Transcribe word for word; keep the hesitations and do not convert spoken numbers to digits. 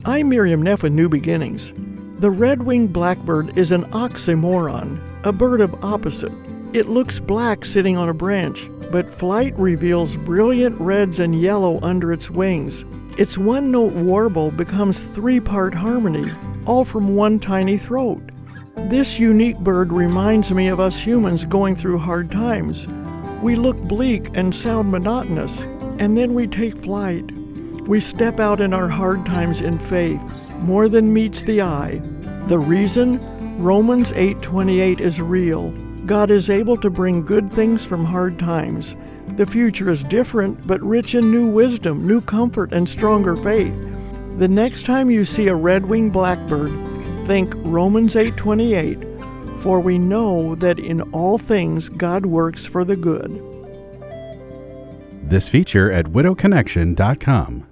I'm Miriam Neff with New Beginnings. The red-winged blackbird is an oxymoron, a bird of opposite. It looks black sitting on a branch, but flight reveals brilliant reds and yellow under its wings. Its one-note warble becomes three-part harmony, all from one tiny throat. This unique bird reminds me of us humans going through hard times. We look bleak and sound monotonous, and then we take flight. We step out in our hard times in faith, more than meets the eye. The reason? Romans eight twenty-eight is real. God is able to bring good things from hard times. The future is different, but rich in new wisdom, new comfort, and stronger faith. The next time you see a red-winged blackbird, think Romans eight twenty-eight, for we know that in all things God works for the good. This feature at widow connection dot com.